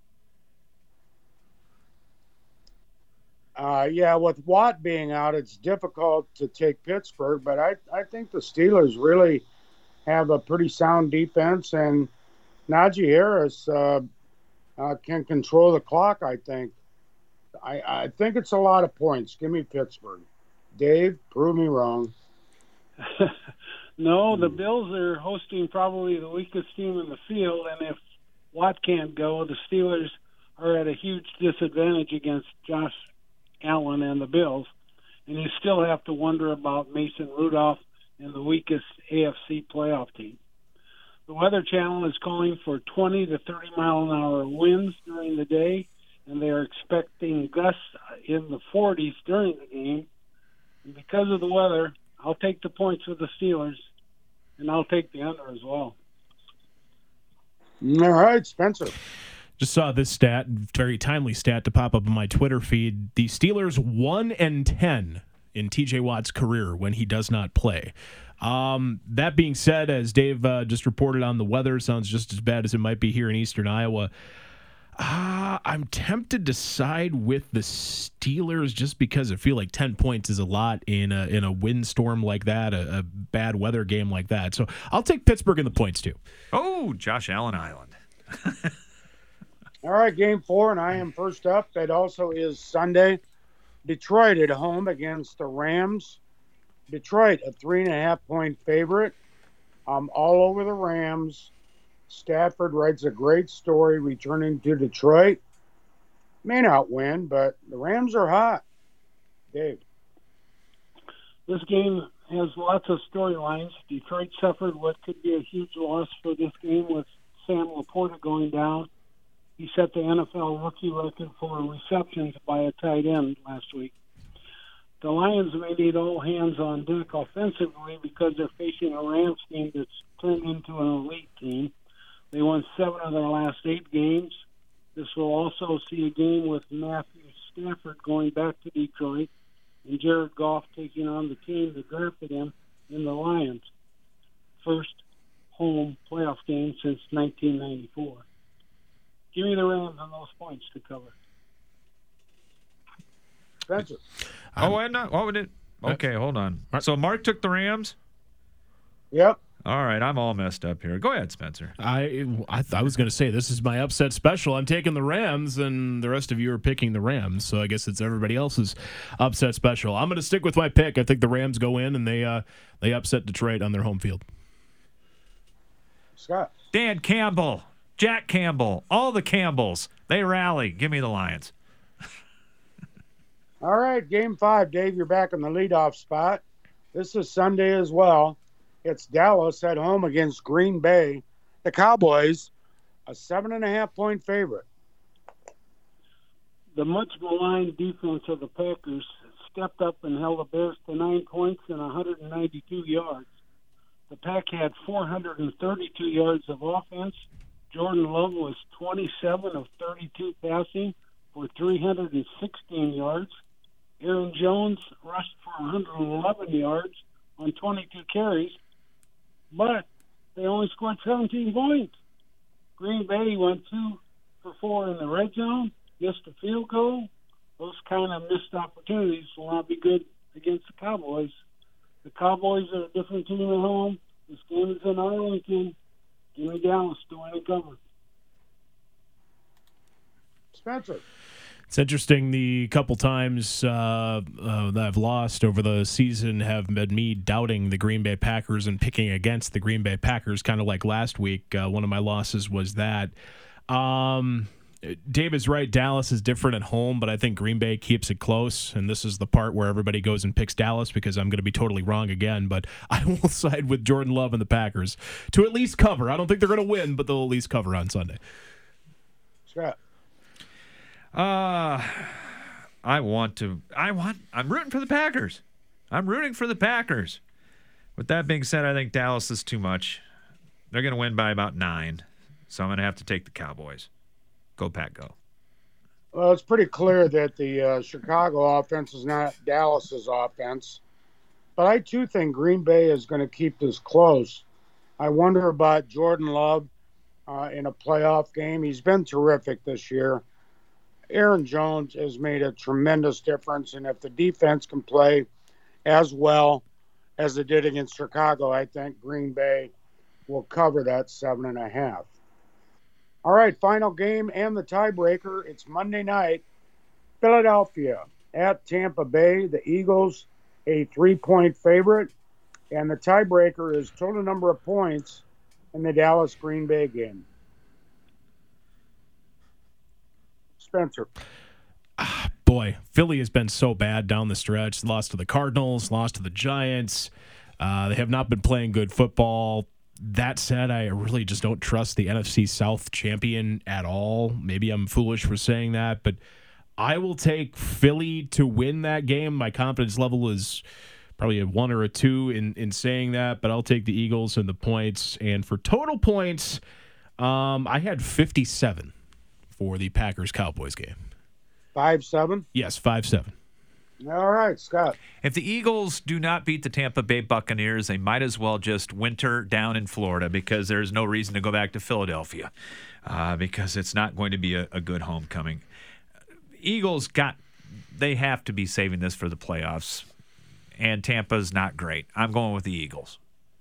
Uh, yeah, with Watt being out, it's difficult to take Pittsburgh, but I, I think the Steelers really have a pretty sound defense, and Najee Harris uh, uh, can control the clock, I think. I, I think it's a lot of points. Give me Pittsburgh. Dave, prove me wrong. No, the Bills are hosting probably the weakest team in the field, and if Watt can't go, the Steelers are at a huge disadvantage against Josh Allen and the Bills, and you still have to wonder about Mason Rudolph and the weakest A F C playoff team. The Weather Channel is calling for twenty to thirty mile an hour winds during the day, and they are expecting gusts in the forties during the game. And because of the weather, I'll take the points with the Steelers, and I'll take the under as well. All right, Spencer. Just saw this stat, very timely stat to pop up on my Twitter feed. The Steelers one and ten in T J Watt's career when he does not play. Um, that being said, as Dave uh, just reported on the weather, sounds just as bad as it might be here in eastern Iowa. Uh, I'm tempted to side with the Steelers just because I feel like ten points is a lot in a, in a windstorm like that, a, a bad weather game like that. So I'll take Pittsburgh in the points too. Oh, Josh Allen Island. All right, game four, and I am first up. It also is Sunday. Detroit at home against the Rams. Detroit, a three and a half point favorite. I'm all over the Rams. Stafford writes a great story returning to Detroit. May not win, but the Rams are hot. Dave. This game has lots of storylines. Detroit suffered what could be a huge loss for this game with Sam Laporta going down. He set the N F L rookie record for receptions by a tight end last week. The Lions may need all hands on deck offensively because they're facing a Rams team that's turned into an elite team. They won seven of their last eight games. This will also see a game with Matthew Stafford going back to Detroit and Jared Goff taking on the team that drafted him in the Lions. First home playoff game since nineteen ninety-four. Give me the Rams on those points to cover. Spencer. Oh, and not, what would it? Okay, hold on. So Mark took the Rams? Yep. All right, I'm all messed up here. Go ahead, Spencer. I I, I was going to say, this is my upset special. I'm taking the Rams, and the rest of you are picking the Rams. So I guess it's everybody else's upset special. I'm going to stick with my pick. I think the Rams go in, and they uh, they upset Detroit on their home field. Scott. Dan Campbell, Jack Campbell, all the Campbells. They rally. Give me the Lions. All right, game five. Dave, you're back in the leadoff spot. This is Sunday as well. It's Dallas at home against Green Bay. The Cowboys, a seven and a half point favorite. The much maligned defense of the Packers stepped up and held the Bears to nine points and one hundred ninety-two yards. The Pack had four hundred thirty-two yards of offense. Jordan Love was twenty-seven of thirty-two passing for three hundred sixteen yards. Aaron Jones rushed for one hundred eleven yards on twenty-two carries, but they only scored seventeen points. Green Bay went two for four in the red zone, missed a field goal. Those kind of missed opportunities will not be good against the Cowboys. The Cowboys are a different team at home. This game is in Arlington. Give me Dallas to win and cover. Spencer. It's interesting. The couple times uh, uh, that I've lost over the season have been me doubting the Green Bay Packers and picking against the Green Bay Packers, kind of like last week. Uh, one of my losses was that. Um, Dave is right. Dallas is different at home, but I think Green Bay keeps it close, and this is the part where everybody goes and picks Dallas because I'm going to be totally wrong again, but I will side with Jordan Love and the Packers to at least cover. I don't think they're going to win, but they'll at least cover on Sunday. Scott. Uh, I want to, I want, I'm rooting for the Packers. I'm rooting for the Packers. With that being said, I think Dallas is too much. They're going to win by about nine, so I'm going to have to take the Cowboys. Go, Pack, go. Well, it's pretty clear that the uh, Chicago offense is not Dallas's offense. But I, too, think Green Bay is going to keep this close. I wonder about Jordan Love uh, in a playoff game. He's been terrific this year. Aaron Jones has made a tremendous difference, and if the defense can play as well as it did against Chicago, I think Green Bay will cover that seven and a half. All right, final game and the tiebreaker. It's Monday night. Philadelphia at Tampa Bay. The Eagles, a three-point favorite. And the tiebreaker is total number of points in the Dallas-Green Bay game. Spencer. Ah, boy, Philly has been so bad down the stretch. Lost to the Cardinals, lost to the Giants. Uh, they have not been playing good football. That said, I really just don't trust the N F C South champion at all. Maybe I'm foolish for saying that, but I will take Philly to win that game. My confidence level is probably a one or a two in, in saying that, but I'll take the Eagles and the points. And for total points, um, I had fifty-seven for the Packers-Cowboys game. five seven? Yes, five seven. All right, Scott. If the Eagles do not beat the Tampa Bay Buccaneers, they might as well just winter down in Florida because there's no reason to go back to Philadelphia uh, because it's not going to be a, a good homecoming. Eagles got – they have to be saving this for the playoffs, and Tampa's not great. I'm going with the Eagles.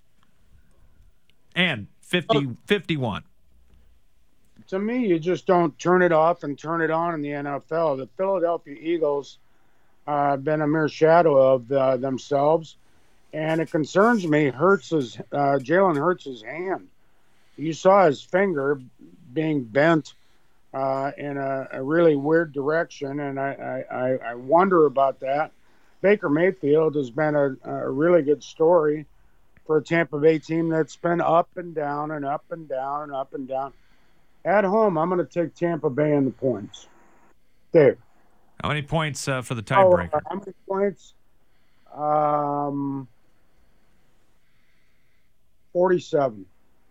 And fifty, oh. fifty-one. To me, you just don't turn it off and turn it on in the N F L. The Philadelphia Eagles – Uh, been a mere shadow of uh, themselves, and it concerns me. Hurts's uh, Jalen Hurts' hand. You saw his finger being bent uh, in a, a really weird direction, and I, I, I wonder about that. Baker Mayfield has been a, a really good story for a Tampa Bay team that's been up and down and up and down and up and down. At home, I'm going to take Tampa Bay in the points. Dave. How many points uh, for the tiebreaker? Oh, uh, how many points? Um, forty-seven.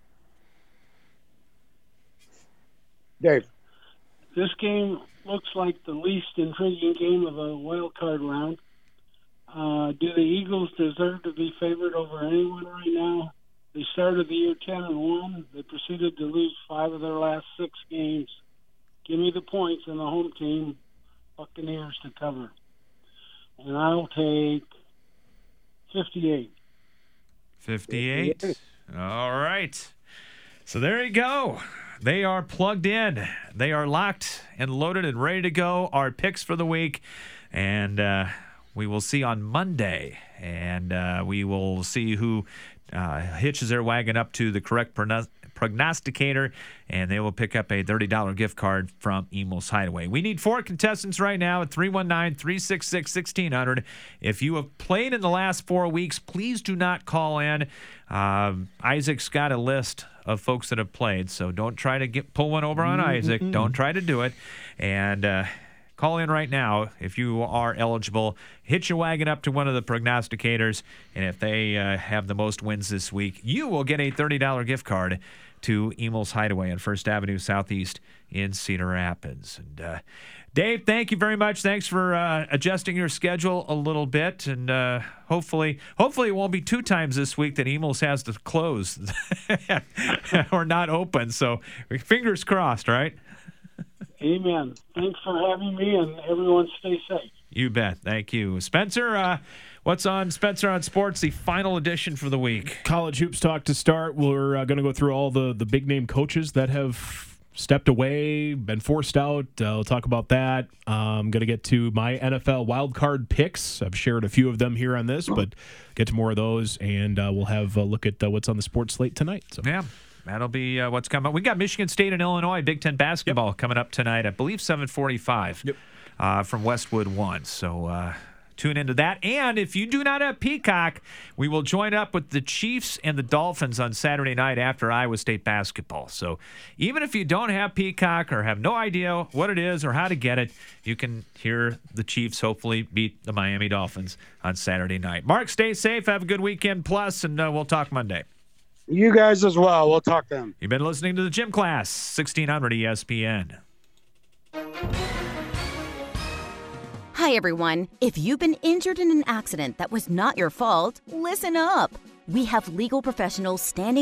Dave. This game looks like the least intriguing game of a wild card round. Uh, do the Eagles deserve to be favored over anyone right now? They started the year ten and one. They proceeded to lose five of their last six games. Give me the points in the home team. Buccaneers to cover. And I'll take fifty-eight. fifty-eight. All right. So there you go. They are plugged in. They are locked and loaded and ready to go. Our picks for the week. And uh, we will see on Monday. And uh, we will see who uh, hitches their wagon up to the correct pronunciation. Prognosticator, and they will pick up a thirty dollars gift card from Emil's Hideaway. We need four contestants right now at three one nine, three six six, one six zero zero. If you have played in the last four weeks, please do not call in. Um, Isaac's got a list of folks that have played, so don't try to get pull one over on mm-hmm. Isaac. Don't try to do it. And uh, call in right now if you are eligible. Hitch your wagon up to one of the prognosticators, and if they uh, have the most wins this week, you will get a thirty dollars gift card to Emil's Hideaway on First Avenue Southeast in Cedar Rapids. And uh, Dave, thank you very much. Thanks for uh, adjusting your schedule a little bit, and uh, hopefully, hopefully it won't be two times this week that Emil's has to close or not open. So fingers crossed, right? Amen. Thanks for having me, and everyone stay safe. You bet. Thank you. Spencer, uh, what's on Spencer on Sports, the final edition for the week? College Hoops Talk to start. We're uh, going to go through all the, the big-name coaches that have stepped away, been forced out. Uh, we'll talk about that. I'm going to get to my N F L wildcard picks. I've shared a few of them here on this, but get to more of those, and uh, we'll have a look at uh, what's on the sports slate tonight. So. Yeah. That'll be uh, what's coming up. We got Michigan State and Illinois Big Ten basketball yep. coming up tonight. I believe seven forty-five yep. uh, from Westwood one. So uh, tune into that. And if you do not have Peacock, we will join up with the Chiefs and the Dolphins on Saturday night after Iowa State basketball. So even if you don't have Peacock or have no idea what it is or how to get it, you can hear the Chiefs hopefully beat the Miami Dolphins on Saturday night. Mark, stay safe. Have a good weekend plus, and uh, we'll talk Monday. You guys as well. We'll talk then. You've been listening to the Gym Class, sixteen hundred E S P N. Hi, everyone. If you've been injured in an accident that was not your fault, listen up. We have legal professionals standing